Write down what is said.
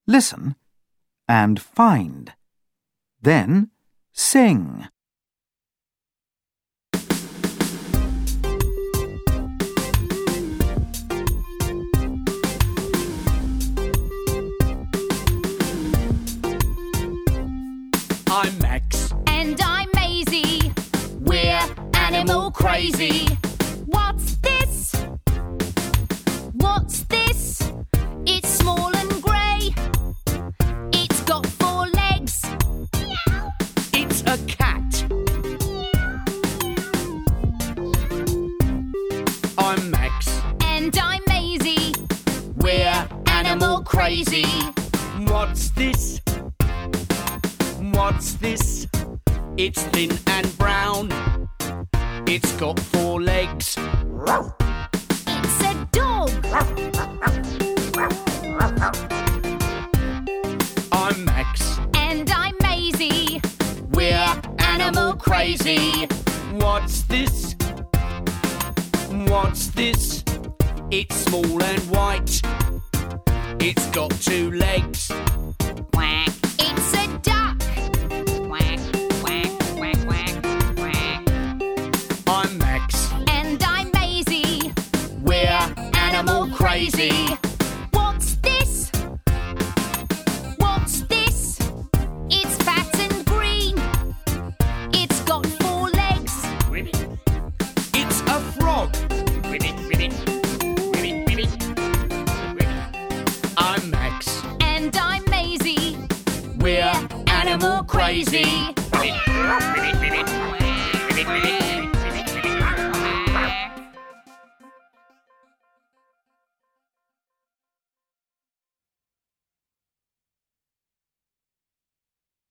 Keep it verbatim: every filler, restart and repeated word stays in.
Listen and find. Then sing. I'm Max. And I'm Maisie. We're animal crazy. What's this? What's this? It's small and grey. It's got four legs. It's a cat. I'm Max. And I'm Maisie. We're Animal crazy. What's this? What's this? It's thin and brown. It's got four legs. It's a dog. I'm Max. And I'm Maisie. We're Animal crazy. What's this? What's this? It's small and white. It's got two legs. Quack. It's a duck. Quack, quack, quack, quack, quack. I'm Max. And I'm Maisie. We're Animal crazy. What's this? What's this? It's fat and green. It's got four legs. It's a frog. I'm Max. And I'm Maisie. We're Animal crazy. crazy.